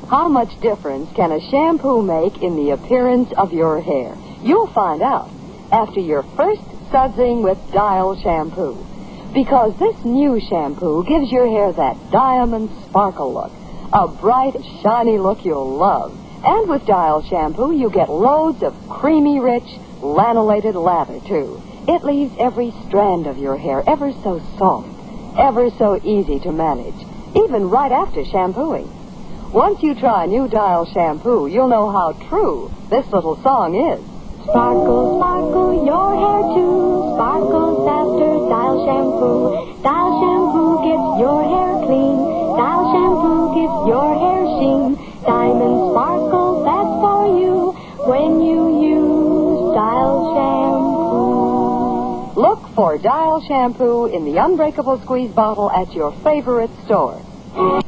How much difference can a shampoo make in the appearance of your hair? You'll find out after your first sudsing with Dial shampoo. Because this new shampoo gives your hair that diamond sparkle look, a bright, shiny look you'll love. And with Dial shampoo, you get loads of creamy, rich, lanolated lather, too. It leaves every strand of your hair ever so soft, ever so easy to manage, even right after shampooing. Once you try new Dial shampoo, you'll know how true this little song is. Sparkle, sparkle, your hair too sparkles after Dial shampoo. Dial shampoo gets your hair clean. Dial shampoo gives your hair sheen. Diamond sparkle, that's for you when you use Dial shampoo. Look for Dial shampoo in the Unbreakable Squeeze bottle at your favorite store.